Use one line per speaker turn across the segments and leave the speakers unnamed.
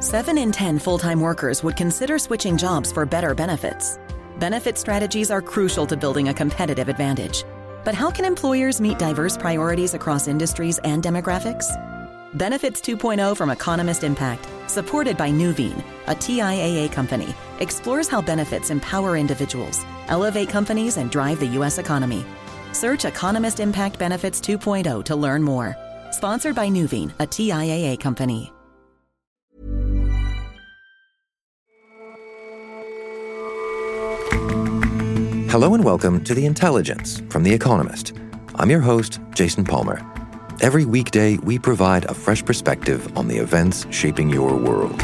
7 in 10 full-time workers would consider switching jobs for better benefits. Benefit strategies are crucial to building a competitive advantage. But how can employers meet diverse priorities across industries and demographics? Benefits 2.0 from Economist Impact, supported by Nuveen, a TIAA company, explores how benefits empower individuals, elevate companies, and drive the U.S. economy. Search Economist Impact Benefits 2.0 to learn more. Sponsored by Nuveen, a TIAA company.
Hello and welcome to The Intelligence from The Economist. I'm your host, Jason Palmer. Every weekday, we provide a fresh perspective on the events shaping your world.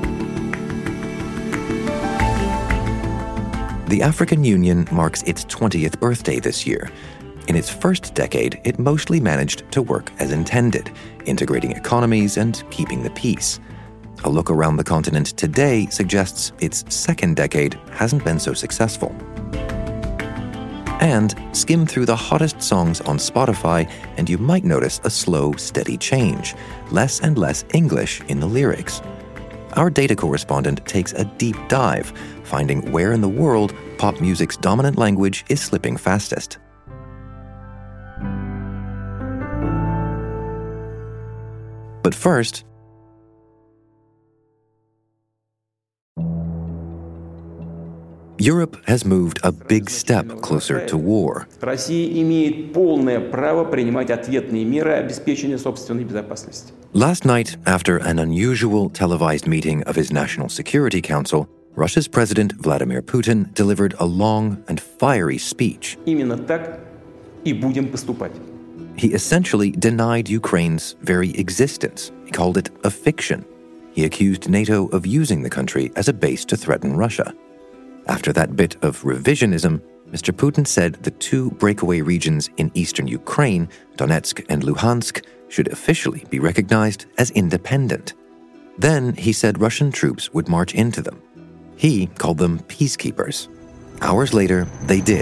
The African Union marks its 20th birthday this year. In its first decade, it mostly managed to work as intended, integrating economies and keeping the peace. A look around the continent today suggests its second decade hasn't been so successful. And skim through the hottest songs on Spotify, and you might notice a slow, steady change, less and less English in the lyrics. Our data correspondent takes a deep dive, finding where in the world pop music's dominant language is slipping fastest. But first, Europe has moved a big step closer to war. Last night, after an unusual televised meeting of his National Security Council, Russia's President Vladimir Putin delivered a long and fiery speech. He essentially denied Ukraine's very existence. He called it a fiction. He accused NATO of using the country as a base to threaten Russia. After that bit of revisionism, Mr. Putin said the two breakaway regions in eastern Ukraine, Donetsk and Luhansk, should officially be recognized as independent. Then he said Russian troops would march into them. He called them peacekeepers. Hours later, they did.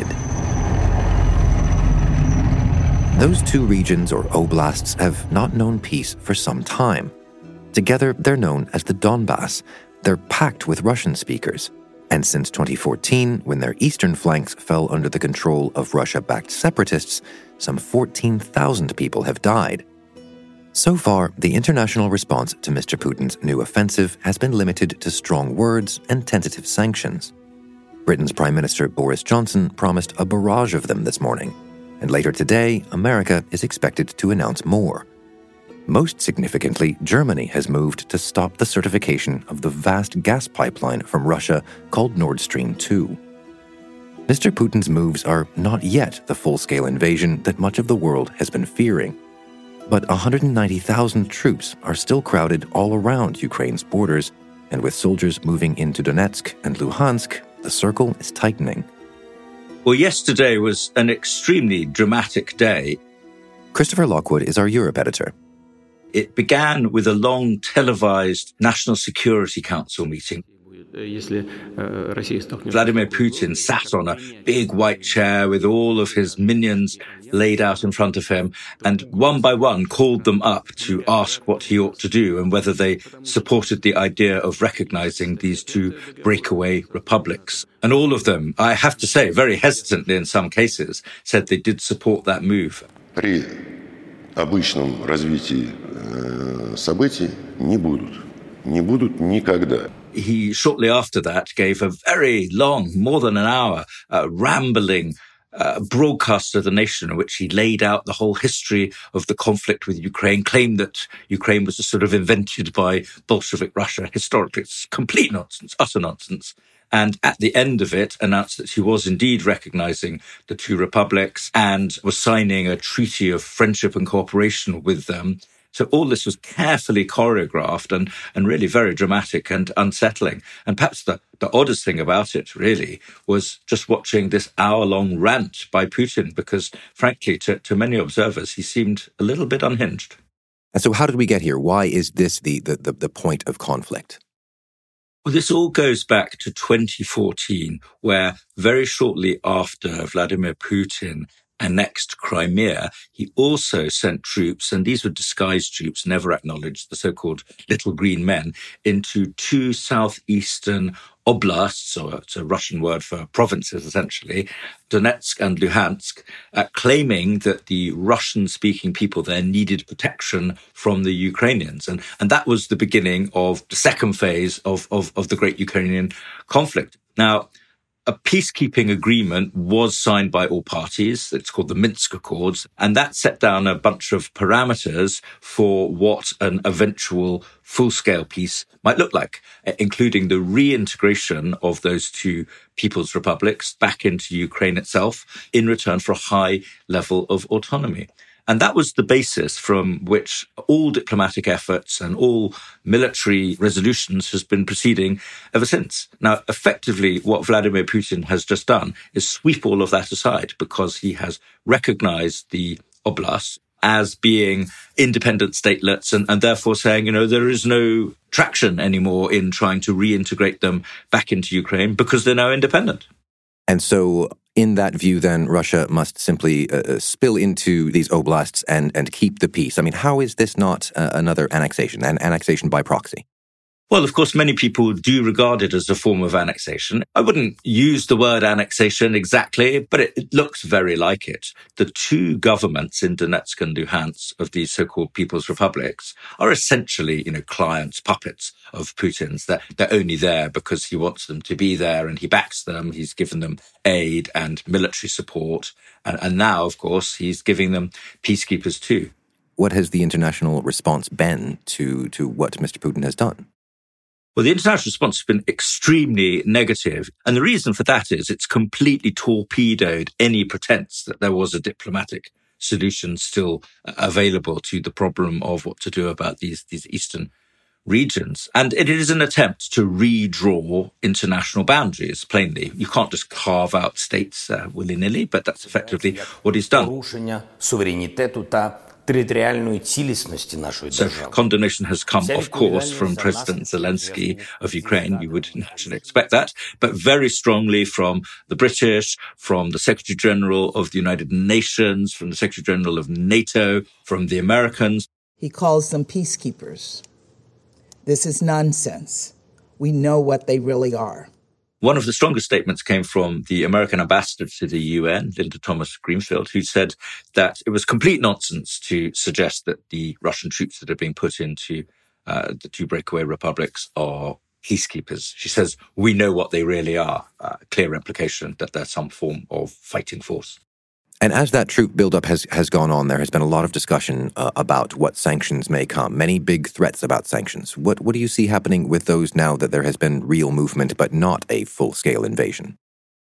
Those two regions or oblasts have not known peace for some time. Together, they're known as the Donbass. They're packed with Russian speakers. And since 2014, when their eastern flanks fell under the control of Russia-backed separatists, some 14,000 people have died. So far, the international response to Mr. Putin's new offensive has been limited to strong words and tentative sanctions. Britain's Prime Minister Boris Johnson promised a barrage of them this morning, and later today, America is expected to announce more. Most significantly, Germany has moved to stop the certification of the vast gas pipeline from Russia called Nord Stream 2. Mr. Putin's moves are not yet the full-scale invasion that much of the world has been fearing. But 190,000 troops are still crowded all around Ukraine's borders, and with soldiers moving into Donetsk and Luhansk, the circle is tightening.
Well, yesterday was an extremely dramatic day.
Christopher Lockwood is our Europe editor.
It began with a long televised National Security Council meeting. Vladimir Putin sat on a big white chair with all of his minions laid out in front of him and one by one called them up to ask what he ought to do and whether they supported the idea of recognizing these two breakaway republics. And all of them, I have to say, very hesitantly in some cases, said they did support that move.
При обычном развитии событий не будут никогда.
He shortly after that gave a very long, more than an hour, rambling broadcast to the nation in which he laid out the whole history of the conflict with Ukraine, claimed that Ukraine was sort of invented by Bolshevik Russia. Historically, it's complete nonsense, utter nonsense. And at the end of it, announced that he was indeed recognizing the two republics and was signing a treaty of friendship and cooperation with them. So all this was carefully choreographed and really very dramatic and unsettling. And perhaps the oddest thing about it, really, was just watching this hour-long rant by Putin, because, frankly, to many observers, he seemed a little bit unhinged.
And so how did we get here? Why is this the point of conflict?
Well, this all goes back to 2014, where very shortly after Vladimir Putin annexed Crimea, he also sent troops, and these were disguised troops, never acknowledged, the so-called Little Green Men, into two southeastern oblasts, or it's a Russian word for provinces, essentially, Donetsk and Luhansk, claiming that the Russian-speaking people there needed protection from the Ukrainians. And that was the beginning of the second phase of the great Ukrainian conflict. Now, a peacekeeping agreement was signed by all parties. It's called the Minsk Accords. And that set down a bunch of parameters for what an eventual full-scale peace might look like, including the reintegration of those two people's republics back into Ukraine itself in return for a high level of autonomy. And that was the basis from which all diplomatic efforts and all military resolutions has been proceeding ever since. Now, effectively, what Vladimir Putin has just done is sweep all of that aside because he has recognized the oblasts as being independent statelets and therefore saying, there is no traction anymore in trying to reintegrate them back into Ukraine because they're now independent.
And so in that view, then, Russia must simply spill into these oblasts and keep the peace. I mean, how is this not another annexation, an annexation by proxy?
Well, of course, many people do regard it as a form of annexation. I wouldn't use the word annexation exactly, but it looks very like it. The two governments in Donetsk and Luhansk of these so-called People's Republics are essentially, clients, puppets of Putin's. They're only there because he wants them to be there and he backs them. He's given them aid and military support. And now, of course, he's giving them peacekeepers too.
What has the international response been to what Mr. Putin has done?
Well, the international response has been extremely negative. And the reason for that is it's completely torpedoed any pretense that there was a diplomatic solution still available to the problem of what to do about these eastern regions. And it is an attempt to redraw international boundaries, plainly. You can't just carve out states willy-nilly, but that's effectively what he's done. So condemnation has come, of course, from President Zelensky of Ukraine. You would naturally expect that, but very strongly from the British, from the Secretary General of the United Nations, from the Secretary General of NATO, from the Americans.
He calls them peacekeepers. This is nonsense. We know what they really are.
One of the strongest statements came from the American ambassador to the UN, Linda Thomas-Greenfield, who said that it was complete nonsense to suggest that the Russian troops that are being put into the two breakaway republics are peacekeepers. She says, we know what they really are. Clear implication that they're some form of fighting force.
And as that troop buildup has gone on, there has been a lot of discussion about what sanctions may come, many big threats about sanctions. What do you see happening with those now that there has been real movement, but not a full-scale invasion?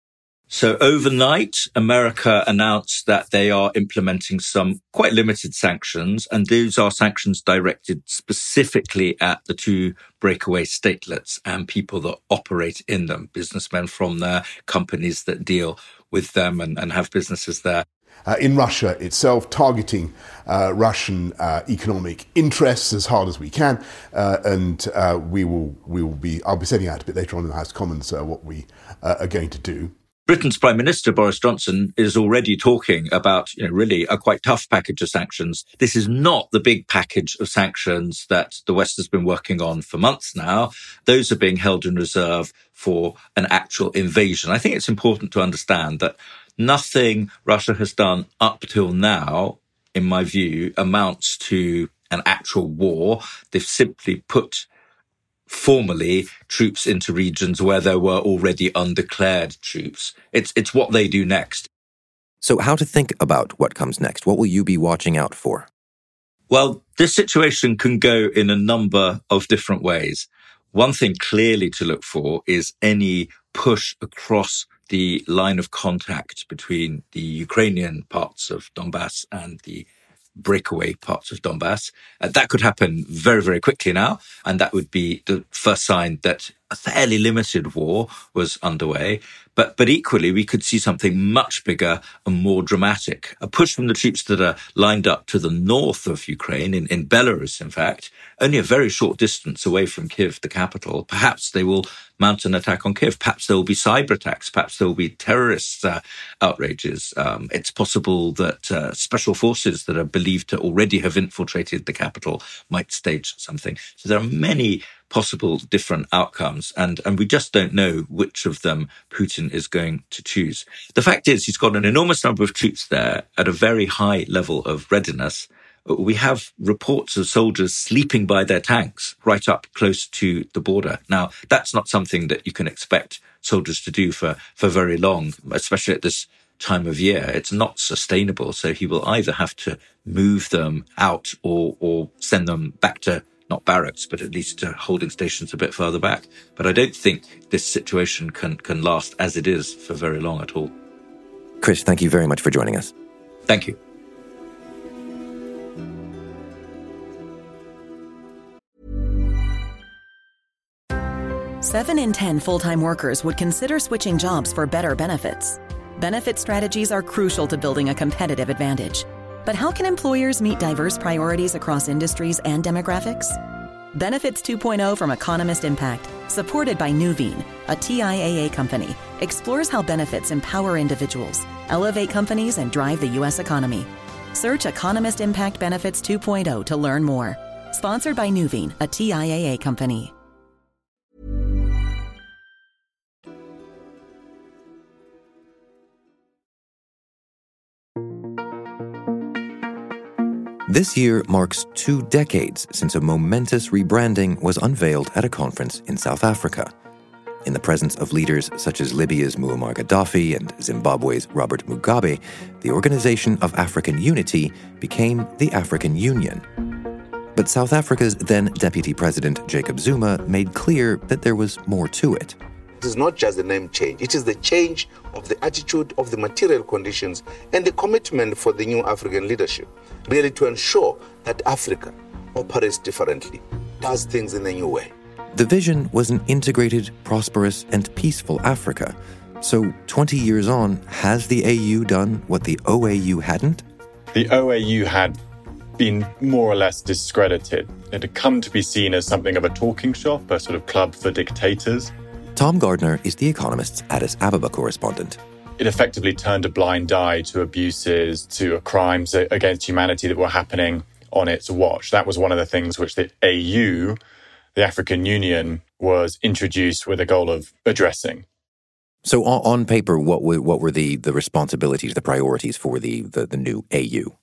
So overnight, America announced that they are implementing some quite limited sanctions, and those are sanctions directed specifically at the two breakaway statelets and people that operate in them, businessmen from there, companies that deal with them and have businesses there.
In Russia itself, targeting Russian economic interests as hard as we can, and I'll be setting out a bit later on in the House of Commons what we are going to do.
Britain's Prime Minister, Boris Johnson, is already talking about, really a quite tough package of sanctions. This is not the big package of sanctions that the West has been working on for months now. Those are being held in reserve for an actual invasion. I think it's important to understand that nothing Russia has done up till now, in my view, amounts to an actual war. They've simply put formally troops into regions where there were already undeclared troops. It's what they do next.
So how to think about what comes next? What will you be watching out for?
Well, this situation can go in a number of different ways. One thing clearly to look for is any push across the line of contact between the Ukrainian parts of Donbass and the breakaway parts of Donbass. That could happen very, very quickly now. And that would be the first sign that a fairly limited war was underway. But equally, we could see something much bigger and more dramatic. A push from the troops that are lined up to the north of Ukraine, in Belarus, in fact, only a very short distance away from Kyiv, the capital. Perhaps they will mount an attack on Kyiv. Perhaps there will be cyber attacks. Perhaps there will be terrorist outrages. It's possible that special forces that are believed to already have infiltrated the capital might stage something. So there are many possible different outcomes, and we just don't know which of them Putin is going to choose. The fact is, he's got an enormous number of troops there at a very high level of readiness. We have reports of soldiers sleeping by their tanks right up close to the border. Now, that's not something that you can expect soldiers to do for very long, especially at this time of year. It's not sustainable. So he will either have to move them out or send them back to, not barracks, but at least to holding stations a bit further back. But I don't think this situation can last as it is for very long at all.
Chris, thank you very much for joining us.
Thank you.
Seven in 10 full-time workers would consider switching jobs for better benefits. Benefit strategies are crucial to building a competitive advantage. But how can employers meet diverse priorities across industries and demographics? Benefits 2.0 from Economist Impact, supported by Nuveen, a TIAA company, explores how benefits empower individuals, elevate companies, and drive the U.S. economy. Search Economist Impact Benefits 2.0 to learn more. Sponsored by Nuveen, a TIAA company.
This year marks 2 decades since a momentous rebranding was unveiled at a conference in South Africa. In the presence of leaders such as Libya's Muammar Gaddafi and Zimbabwe's Robert Mugabe, the Organization of African Unity became the African Union. But South Africa's then Deputy President Jacob Zuma made clear that there was more to it.
It is not just the name change. It is the change of the attitude, of the material conditions, and the commitment for the new African leadership, really to ensure that Africa operates differently, does things in a new way.
The vision was an integrated, prosperous, and peaceful Africa. So 20 years on, has the AU done what the OAU hadn't?
The OAU had been more or less discredited. It had come to be seen as something of a talking shop, a sort of club for dictators.
Tom Gardner is The Economist's Addis Ababa correspondent.
It effectively turned a blind eye to abuses, to crimes against humanity that were happening on its watch. That was one of the things which the AU, the African Union, was introduced with a goal of addressing.
So on paper, what were the responsibilities, the priorities for the new AU?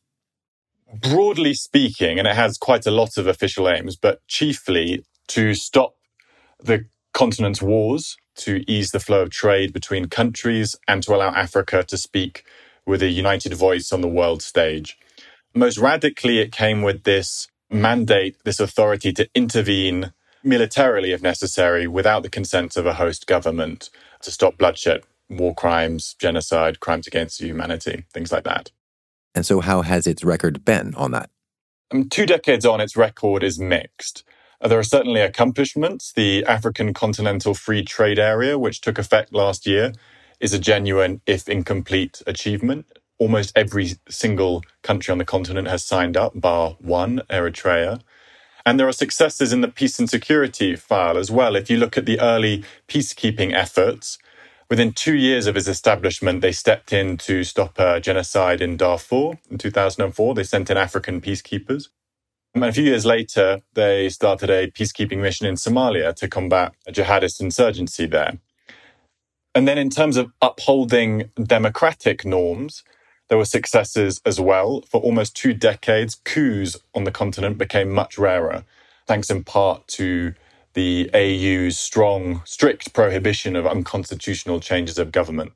Broadly speaking, and it has quite a lot of official aims, but chiefly to stop the continent's wars, to ease the flow of trade between countries, and to allow Africa to speak with a united voice on the world stage. Most radically, it came with this mandate, this authority to intervene militarily, if necessary, without the consent of a host government, to stop bloodshed, war crimes, genocide, crimes against humanity, things like that.
And so how has its record been on that?
2 decades on, its record is mixed. There are certainly accomplishments. The African Continental Free Trade Area, which took effect last year, is a genuine, if incomplete, achievement. Almost every single country on the continent has signed up, bar one, Eritrea. And there are successes in the peace and security file as well. If you look at the early peacekeeping efforts, within 2 years of its establishment, they stepped in to stop a genocide in Darfur in 2004. They sent in African peacekeepers. And a few years later, they started a peacekeeping mission in Somalia to combat a jihadist insurgency there. And then in terms of upholding democratic norms, there were successes as well. For almost 2 decades, coups on the continent became much rarer, thanks in part to the AU's strong, strict prohibition of unconstitutional changes of government.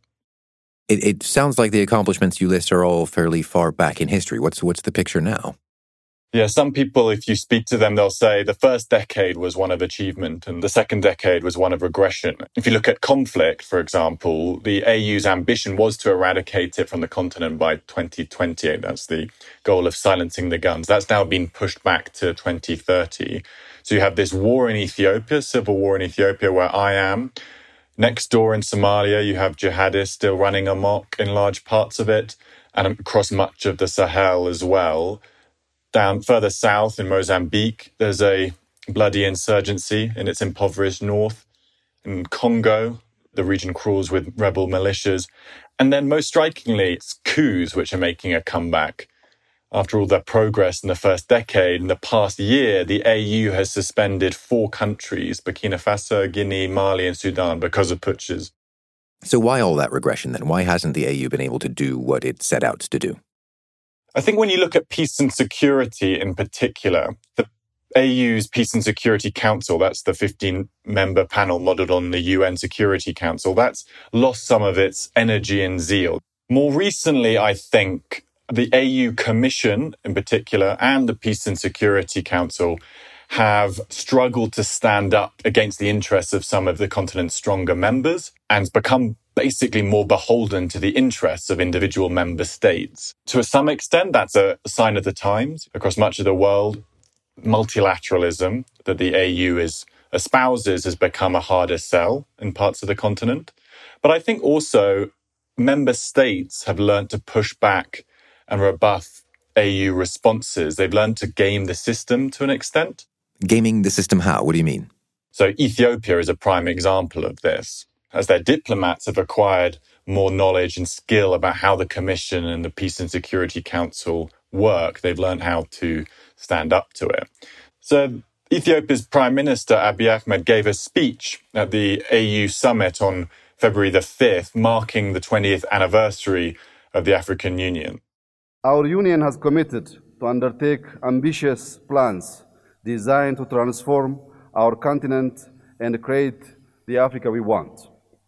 It sounds like the accomplishments you list are all fairly far back in history. What's the picture now?
Yeah, some people, if you speak to them, they'll say the first decade was one of achievement and the second decade was one of regression. If you look at conflict, for example, the AU's ambition was to eradicate it from the continent by 2028. That's the goal of silencing the guns. That's now been pushed back to 2030. So you have this war in Ethiopia, civil war in Ethiopia, where I am, Next door in Somalia, you have jihadists still running amok in large parts of it and across much of the Sahel as well. Down further south in Mozambique, there's a bloody insurgency in its impoverished north. In Congo, the region crawls with rebel militias. And then most strikingly, it's coups which are making a comeback. After all the progress in the first decade, in the past year, the AU has suspended 4 countries, Burkina Faso, Guinea, Mali, and Sudan, because of putschs.
So why all that regression then? Why hasn't the AU been able to do what it set out to do?
I think when you look at peace and security in particular, the AU's Peace and Security Council, that's the 15-member panel modelled on the UN Security Council, that's lost some of its energy and zeal. More recently, I think the AU Commission in particular and the Peace and Security Council have struggled to stand up against the interests of some of the continent's stronger members and become basically more beholden to the interests of individual member states. To some extent, that's a sign of the times. Across much of the world, multilateralism that the AU espouses has become a harder sell in parts of the continent. But I think also member states have learned to push back and rebuff AU responses. They've learned to game the system to an extent.
Gaming the system how? What do you mean?
So Ethiopia is a prime example of this. As their diplomats have acquired more knowledge and skill about how the Commission and the Peace and Security Council work, they've learned how to stand up to it. So Ethiopia's Prime Minister Abiy Ahmed gave a speech at the AU summit on February the 5th, marking the 20th anniversary of the African Union.
Our union has committed to undertake ambitious plans designed to transform our continent and create the Africa we want.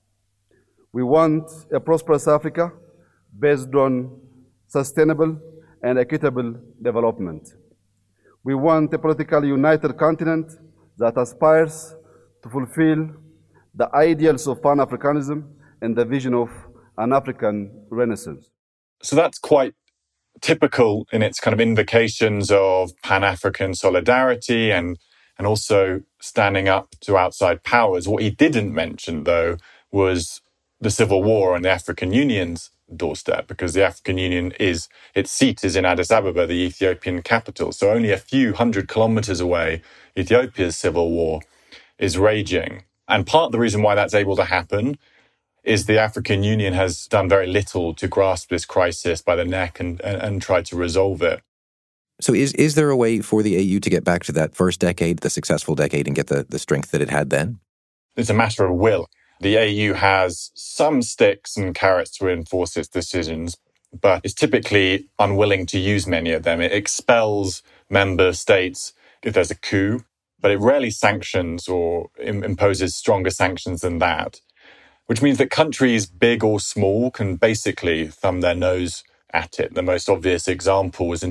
We want a prosperous Africa based on sustainable and equitable development. We want a politically united continent that aspires to fulfill the ideals of Pan-Africanism and the vision of an African Renaissance.
So that's quite typical in its kind of invocations of Pan-African solidarity and also standing up to outside powers. What he didn't mention, though, was the civil war on the African Union's doorstep, because the African Union its seat is in Addis Ababa, the Ethiopian capital. So only a few hundred kilometers away, Ethiopia's civil war is raging. And part of the reason why that's able to happen is the African Union has done very little to grasp this crisis by the neck and try to resolve it.
So is there a way for the AU to get back to that first decade, the successful decade, and get the strength that it had then?
It's a matter of will. The AU has some sticks and carrots to enforce its decisions, but is typically unwilling to use many of them. It expels member states if there's a coup, but it rarely sanctions or imposes stronger sanctions than that, which means that countries, big or small, can basically thumb their nose at it. The most obvious example was in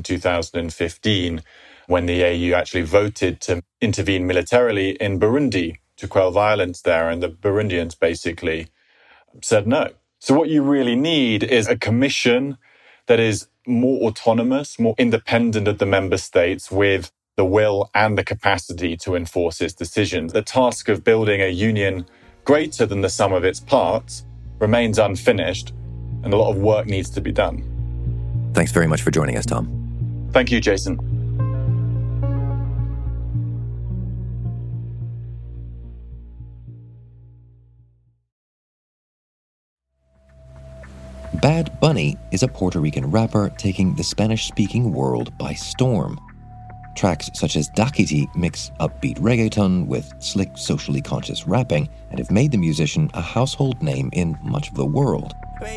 2015, when the AU actually voted to intervene militarily in Burundi to quell violence there, and the Burundians basically said no. So what you really need is a commission that is more autonomous, more independent of the member states, with the will and the capacity to enforce its decisions. The task of building a union greater than the sum of its parts remains unfinished, and a lot of work needs to be done.
Thanks very much for joining us, Tom.
Thank you, Jason.
Bad Bunny is a Puerto Rican rapper taking the Spanish-speaking world by storm. Tracks such as Dakiti mix upbeat reggaeton with slick, socially conscious rapping and have made the musician a household name in much of the world.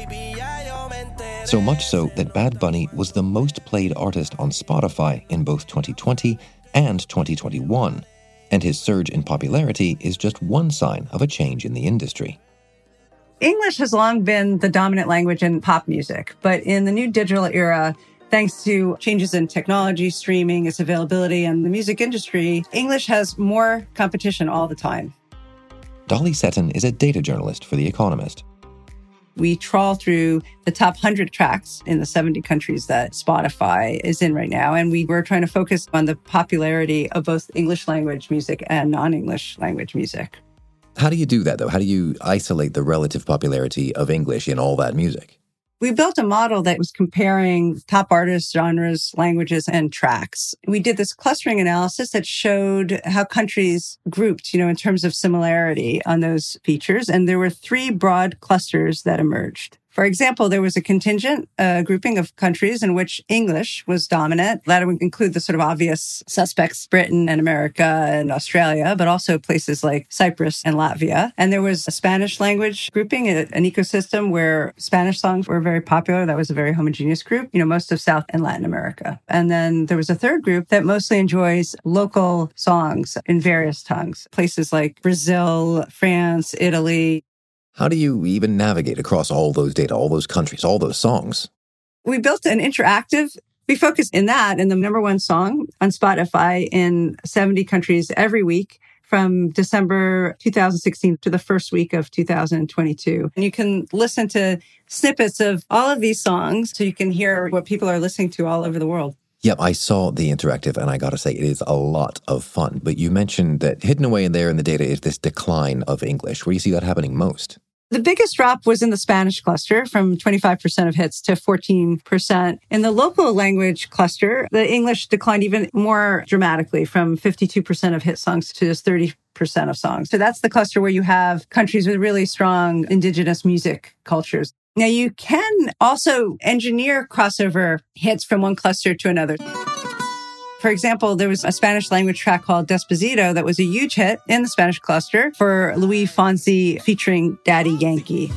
So much so that Bad Bunny was the most played artist on Spotify in both 2020 and 2021, and his surge in popularity is just one sign of a change in the industry.
English has long been the dominant language in pop music, but in the new digital era, thanks to changes in technology, streaming, its availability, and the music industry, English has more competition all the time.
Dolly Seton is a data journalist for The Economist.
We trawl through the top 100 tracks in the 70 countries that Spotify is in right now, and we're trying to focus on the popularity of both English language music and non-English language music.
How do you do that, though? How do you isolate the relative popularity of English in all that music?
We built a model that was comparing top artists, genres, languages, and tracks. We did this clustering analysis that showed how countries grouped, in terms of similarity on those features. And there were 3 broad clusters that emerged. For example, there was a contingent grouping of countries in which English was dominant. That would include the sort of obvious suspects, Britain and America and Australia, but also places like Cyprus and Latvia. And there was a Spanish language grouping, an ecosystem where Spanish songs were very popular. That was a very homogeneous group, most of South and Latin America. And then there was a third group that mostly enjoys local songs in various tongues, places like Brazil, France, Italy.
How do you even navigate across all those data, all those countries, all those songs?
We built an interactive. We focused in the number 1 song on Spotify in 70 countries every week from December 2016 to the first week of 2022. And you can listen to snippets of all of these songs so you can hear what people are listening to all over the world.
Yep, I saw the interactive, and I got to say, it is a lot of fun. But you mentioned that hidden away in there in the data is this decline of English. Where do you see that happening most?
The biggest drop was in the Spanish cluster, from 25% of hits to 14%. In the local language cluster, the English declined even more dramatically, from 52% of hit songs to just 30% of songs. So that's the cluster where you have countries with really strong indigenous music cultures. Now, you can also engineer crossover hits from one cluster to another. For example, there was a Spanish language track called Despacito that was a huge hit in the Spanish cluster for Luis Fonsi featuring Daddy Yankee.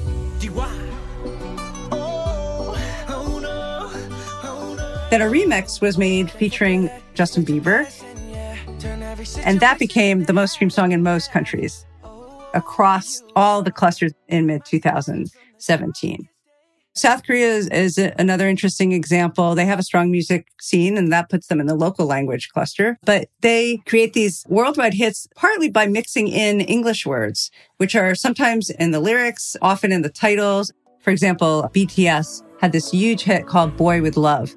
Then a remix was made featuring Justin Bieber, and that became the most streamed song in most countries across all the clusters in mid-2017. South Korea is another interesting example. They have a strong music scene, and that puts them in the local language cluster. But they create these worldwide hits partly by mixing in English words, which are sometimes in the lyrics, often in the titles. For example, BTS had this huge hit called Boy With Love.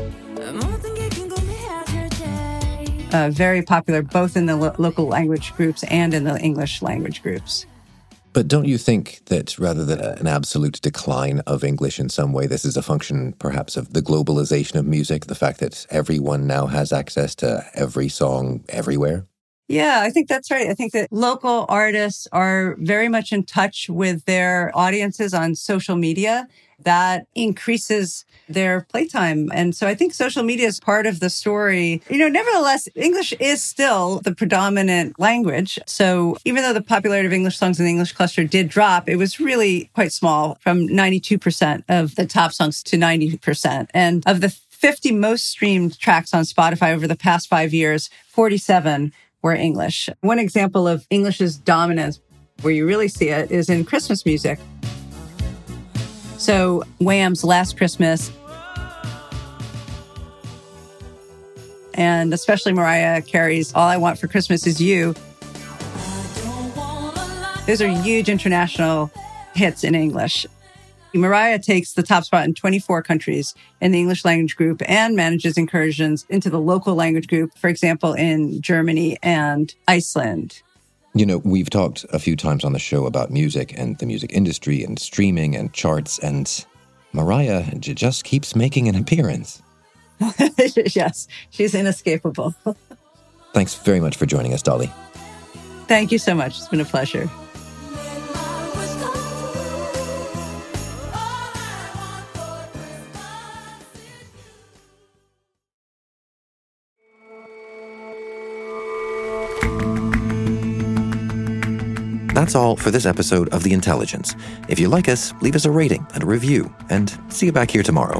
Very popular both in the local language groups and in the English language groups.
But don't you think that rather than an absolute decline of English in some way, this is a function perhaps of the globalization of music, the fact that everyone now has access to every song everywhere?
Yeah, I think that's right. I think that local artists are very much in touch with their audiences on social media. That increases their playtime. And so I think social media is part of the story. Nevertheless, English is still the predominant language. So even though the popularity of English songs in the English cluster did drop, it was really quite small, from 92% of the top songs to 90%. And of the 50 most streamed tracks on Spotify over the past 5 years, 47 were English. One example of English's dominance, where you really see it, is in Christmas music. So Wham's Last Christmas, and especially Mariah Carey's All I Want for Christmas Is You. Those are huge international hits in English. Mariah takes the top spot in 24 countries in the English language group and manages incursions into the local language group, for example, in Germany and Iceland.
We've talked a few times on the show about music and the music industry and streaming and charts, and Mariah just keeps making an appearance.
Yes, she's inescapable.
Thanks very much for joining us, Dolly.
Thank you so much. It's been a pleasure.
That's all for this episode of The Intelligence. If you like us, leave us a rating and a review, and see you back here tomorrow.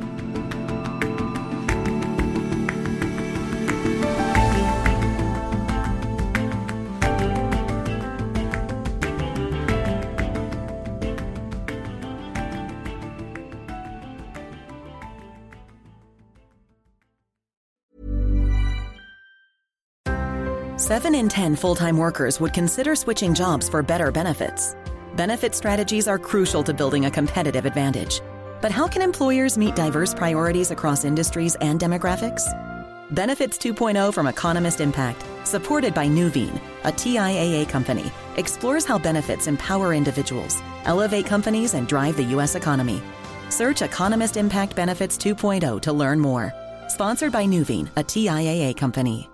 Seven in 10 full-time workers would consider switching jobs for better benefits. Benefit strategies are crucial to building a competitive advantage. But how can employers meet diverse priorities across industries and demographics? Benefits 2.0 from Economist Impact, supported by Nuveen, a TIAA company, explores how benefits empower individuals, elevate companies, and drive the U.S. economy. Search Economist Impact Benefits 2.0 to learn more. Sponsored by Nuveen, a TIAA company.